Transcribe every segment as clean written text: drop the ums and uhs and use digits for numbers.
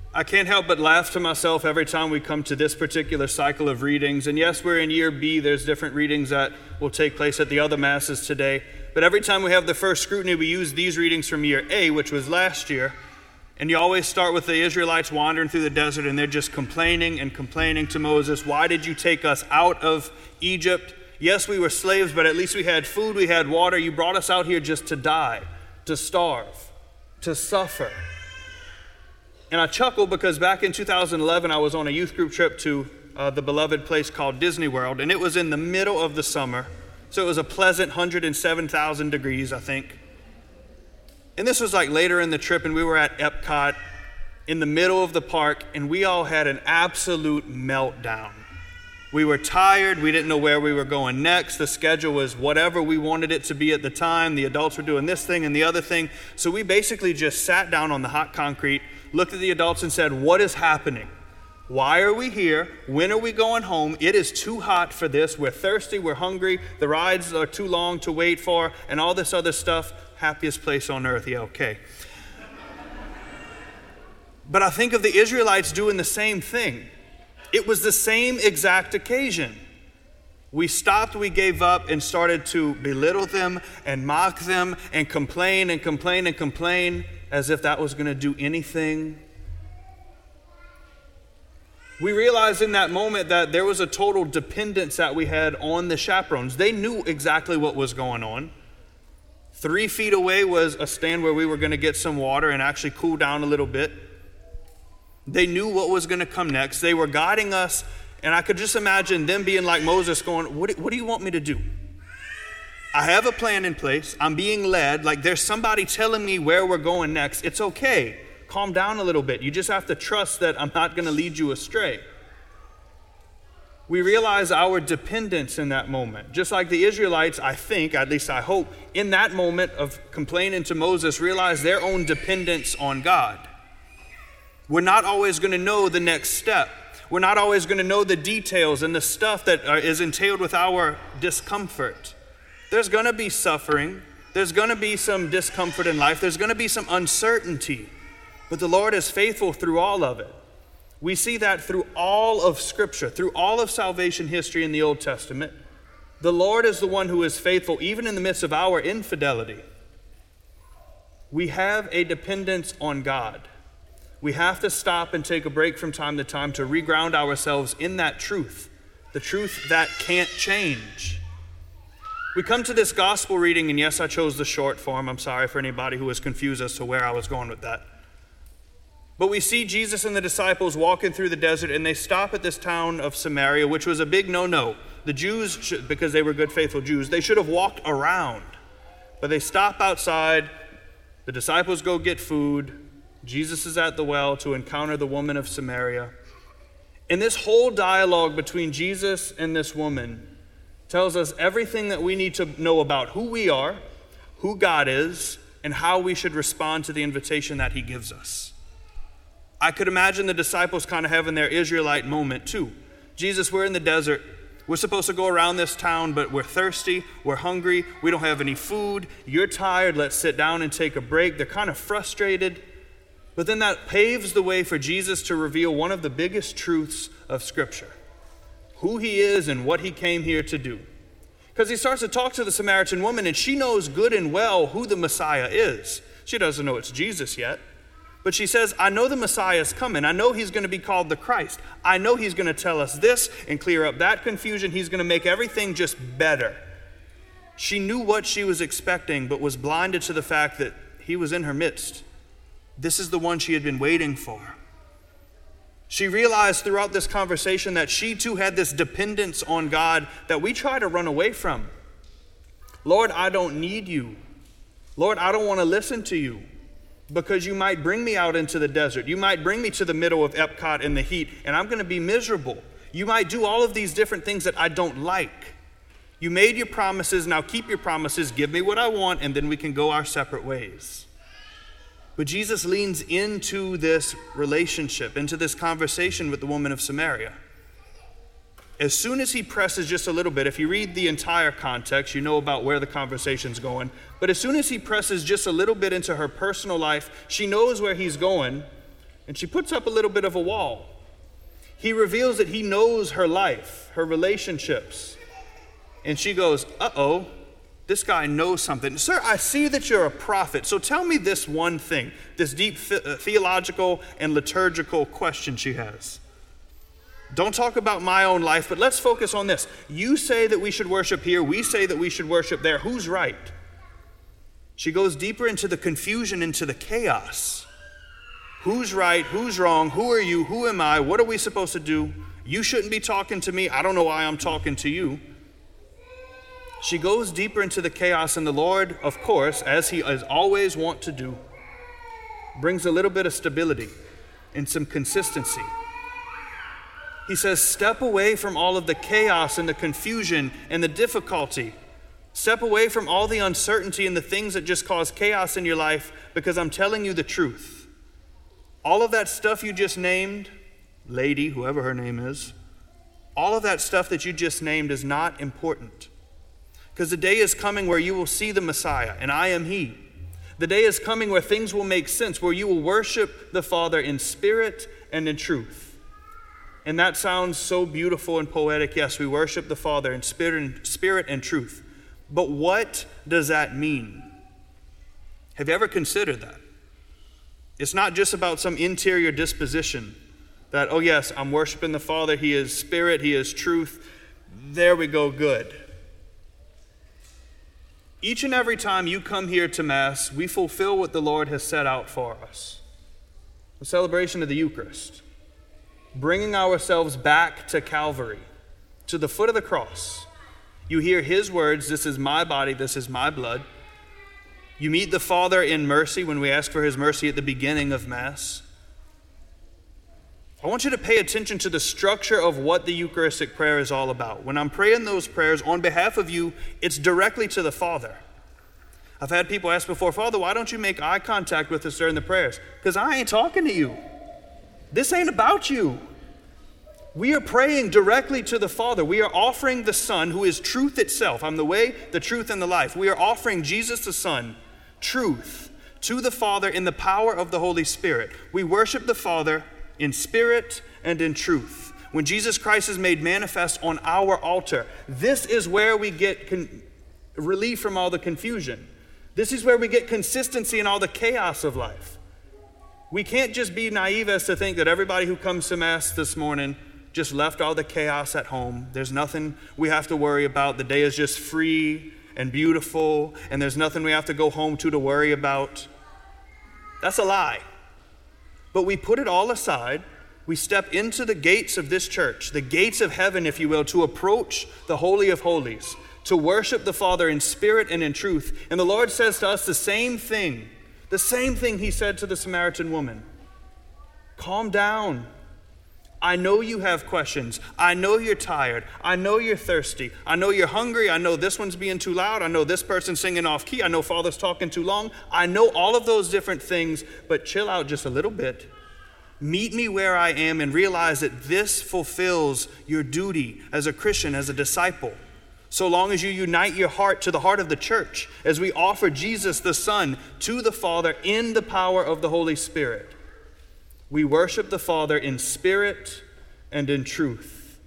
I can't help but laugh to myself every time we come to this particular cycle of readings. And yes, we're in year B. There's different readings that will take place at the other masses today. But every time we have the first scrutiny, we use these readings from year A, which was last year. And you always start with the Israelites wandering through the desert, and they're just complaining and complaining to Moses. Why did you take us out of Egypt? Yes, we were slaves, but at least we had food, we had water. You brought us out here just to die, to starve, to suffer. And I chuckle because back in 2011, I was on a youth group trip to the beloved place called Disney World, and it was in the middle of the summer. So it was a pleasant 107,000 degrees, I think. And this was like later in the trip, and we were at Epcot in the middle of the park, and we all had an absolute meltdown. We were tired. We didn't know where we were going next. The schedule was whatever we wanted it to be at the time. The adults were doing this thing and the other thing. So we basically just sat down on the hot concrete, looked at the adults and said, what is happening? Why are we here? When are we going home? It is too hot for this. We're thirsty. We're hungry. The rides are too long to wait for and all this other stuff. Happiest place on earth. Yeah, okay. But I think of the Israelites doing the same thing. It was the same exact occasion. We stopped, we gave up, and started to belittle them and mock them and complain and complain and complain as if that was going to do anything. We realized in that moment that there was a total dependence that we had on the chaperones. They knew exactly what was going on. 3 feet away was a stand where we were going to get some water and actually cool down a little bit. They knew what was going to come next. They were guiding us, and I could just imagine them being like Moses going, what do you want me to do? I have a plan in place. I'm being led. Like there's somebody telling me where we're going next. It's okay. Calm down a little bit. You just have to trust that I'm not going to lead you astray. We realize our dependence in that moment. Just like the Israelites, I think, at least I hope, in that moment of complaining to Moses, realized their own dependence on God. We're not always going to know the next step. We're not always going to know the details and the stuff that is entailed with our discomfort. There's going to be suffering. There's going to be some discomfort in life. There's going to be some uncertainty. But the Lord is faithful through all of it. We see that through all of Scripture, through all of salvation history in the Old Testament. The Lord is the one who is faithful even in the midst of our infidelity. We have a dependence on God. We have to stop and take a break from time to time to reground ourselves in that truth, the truth that can't change. We come to this gospel reading, and yes, I chose the short form. I'm sorry for anybody who was confused as to where I was going with that. But we see Jesus and the disciples walking through the desert, and they stop at this town of Samaria, which was a big no-no. The Jews, because they were good, faithful Jews, they should have walked around. But they stop outside. The disciples go get food. Jesus is at the well to encounter the woman of Samaria. And this whole dialogue between Jesus and this woman tells us everything that we need to know about who we are, who God is, and how we should respond to the invitation that he gives us. I could imagine the disciples kind of having their Israelite moment too. Jesus, we're in the desert. We're supposed to go around this town, but we're thirsty, we're hungry, we don't have any food. You're tired, let's sit down and take a break. They're kind of frustrated. But then that paves the way for Jesus to reveal one of the biggest truths of Scripture, who he is and what he came here to do. Because he starts to talk to the Samaritan woman, and she knows good and well who the Messiah is. She doesn't know it's Jesus yet. But she says, I know the Messiah is coming. I know he's going to be called the Christ. I know he's going to tell us this and clear up that confusion. He's going to make everything just better. She knew what she was expecting, but was blinded to the fact that he was in her midst. This is the one she had been waiting for. She realized throughout this conversation that she too had this dependence on God that we try to run away from. Lord, I don't need you. Lord, I don't want to listen to you because you might bring me out into the desert. You might bring me to the middle of Epcot in the heat, and I'm going to be miserable. You might do all of these different things that I don't like. You made your promises, now keep your promises, give me what I want, and then we can go our separate ways. But Jesus leans into this relationship, into this conversation with the woman of Samaria. As soon as he presses just a little bit, if you read the entire context, you know about where the conversation's going. But as soon as he presses just a little bit into her personal life, she knows where he's going. And she puts up a little bit of a wall. He reveals that he knows her life, her relationships. And she goes, uh-oh, this guy knows something. Sir, I see that you're a prophet. So tell me this one thing, this deep theological and liturgical question she has. Don't talk about my own life, but let's focus on this. You say that we should worship here. We say that we should worship there. Who's right? She goes deeper into the confusion, into the chaos. Who's right? Who's wrong? Who are you? Who am I? What are we supposed to do? You shouldn't be talking to me. I don't know why I'm talking to you. She goes deeper into the chaos, and the Lord, of course, as he is always wont to do, brings a little bit of stability and some consistency. He says, step away from all of the chaos and the confusion and the difficulty. Step away from all the uncertainty and the things that just cause chaos in your life, because I'm telling you the truth. All of that stuff you just named, lady, whoever her name is, all of that stuff that you just named is not important. Because the day is coming where you will see the Messiah, and I am he. The day is coming where things will make sense, where you will worship the Father in spirit and in truth. And that sounds so beautiful and poetic. Yes, we worship the Father in spirit and truth. But what does that mean? Have you ever considered that? It's not just about some interior disposition that, oh yes, I'm worshiping the Father. He is spirit. He is truth. There we go, good. Each and every time you come here to Mass, we fulfill what the Lord has set out for us. The celebration of the Eucharist. Bringing ourselves back to Calvary, to the foot of the cross. You hear his words, this is my body, this is my blood. You meet the Father in mercy when we ask for his mercy at the beginning of Mass. I want you to pay attention to the structure of what the Eucharistic prayer is all about. When I'm praying those prayers on behalf of you, it's directly to the Father. I've had people ask before, Father, why don't you make eye contact with us during the prayers? Because I ain't talking to you. This ain't about you. We are praying directly to the Father. We are offering the Son, who is truth itself. I'm the way, the truth, and the life. We are offering Jesus the Son, truth, to the Father in the power of the Holy Spirit. We worship the Father in spirit and in truth. When Jesus Christ is made manifest on our altar, this is where we get relief from all the confusion. This is where we get consistency in all the chaos of life. We can't just be naive as to think that everybody who comes to Mass this morning just left all the chaos at home. There's nothing we have to worry about. The day is just free and beautiful, and there's nothing we have to go home to worry about. That's a lie. But we put it all aside. We step into the gates of this church, the gates of heaven, if you will, to approach the Holy of Holies, to worship the Father in spirit and in truth. And the Lord says to us the same thing he said to the Samaritan woman. Calm down. I know you have questions. I know you're tired. I know you're thirsty. I know you're hungry. I know this one's being too loud. I know this person's singing off key. I know Father's talking too long. I know all of those different things, but chill out just a little bit. Meet me where I am and realize that this fulfills your duty as a Christian, as a disciple. So long as you unite your heart to the heart of the church, as we offer Jesus the Son to the Father in the power of the Holy Spirit. We worship the Father in spirit and in truth.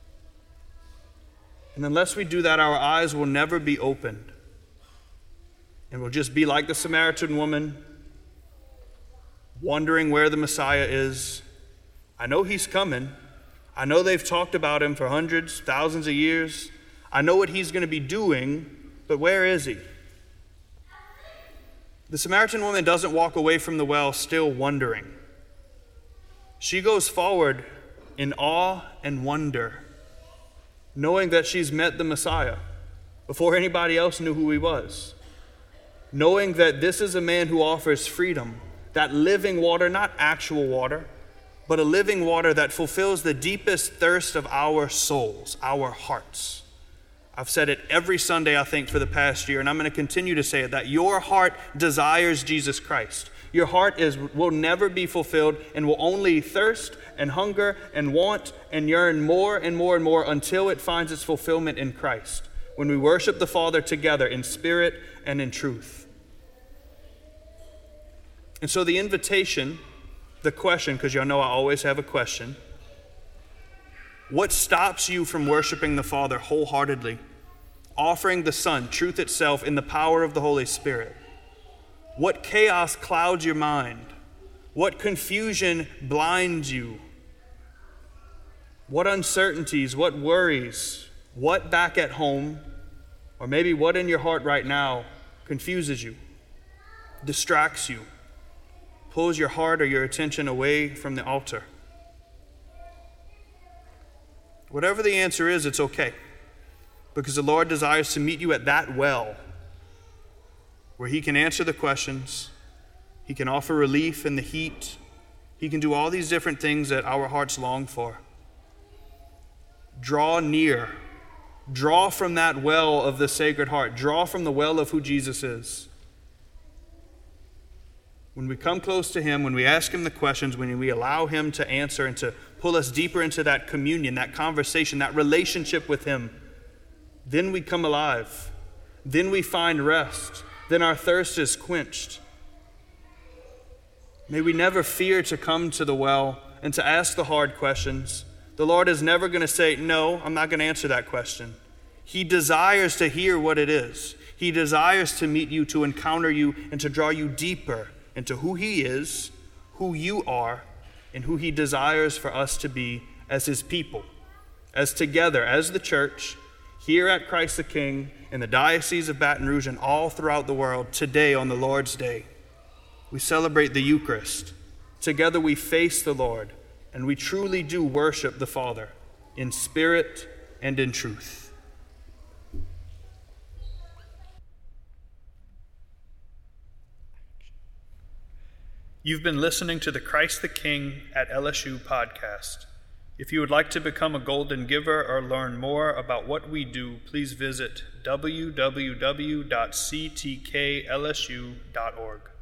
And unless we do that, our eyes will never be opened. And we'll just be like the Samaritan woman, wondering where the Messiah is. I know he's coming. I know they've talked about him for hundreds, thousands of years. I know what he's going to be doing, but where is he? The Samaritan woman doesn't walk away from the well still wondering. She goes forward in awe and wonder, knowing that she's met the Messiah before anybody else knew who he was. Knowing that this is a man who offers freedom, that living water, not actual water, but a living water that fulfills the deepest thirst of our souls, our hearts. I've said it every Sunday, I think, for the past year, and I'm going to continue to say it, that your heart desires Jesus Christ. Your heart will never be fulfilled and will only thirst and hunger and want and yearn more and more and more until it finds its fulfillment in Christ, when we worship the Father together in spirit and in truth. And so the invitation the question, because y'all know I always have a question. What stops you from worshiping the Father wholeheartedly, offering the Son, truth itself, in the power of the Holy Spirit? What chaos clouds your mind? What confusion blinds you? What uncertainties, what worries, what back at home, or maybe what in your heart right now confuses you, distracts you, pulls your heart or your attention away from the altar? Whatever the answer is, it's okay, because the Lord desires to meet you at that well where he can answer the questions, he can offer relief in the heat, he can do all these different things that our hearts long for. Draw near. Draw from that well of the Sacred Heart. Draw from the well of who Jesus is. When we come close to him, when we ask him the questions, when we allow him to answer and to pull us deeper into that communion, that conversation, that relationship with him, then we come alive. Then we find rest. Then our thirst is quenched. May we never fear to come to the well and to ask the hard questions. The Lord is never going to say, no, I'm not going to answer that question. He desires to hear what it is. He desires to meet you, to encounter you, and to draw you deeper into who he is, who you are, and who he desires for us to be as his people. As together, as the church, here at Christ the King, in the Diocese of Baton Rouge, and all throughout the world, today on the Lord's Day, we celebrate the Eucharist. Together we face the Lord, and we truly do worship the Father in spirit and in truth. You've been listening to the Christ the King at LSU podcast. If you would like to become a golden giver or learn more about what we do, please visit www.ctklsu.org.